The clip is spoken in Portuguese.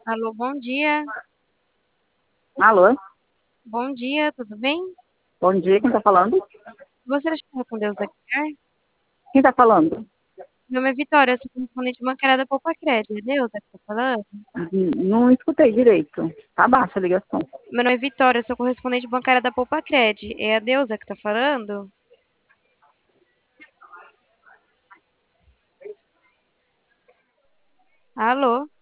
Alô, bom dia. Alô, Bom dia, tudo bem? bom dia, quem tá falando? Gostaria de falar com Deus aqui. Quem tá falando? Meu nome é Vitória, eu sou correspondente bancária da Poupa Crédito. É Deus que tá falando? Não escutei direito. Tá baixa a ligação. Meu nome é Vitória, eu sou correspondente bancária da Poupa Crédito. É a Deusa que tá falando? Alô?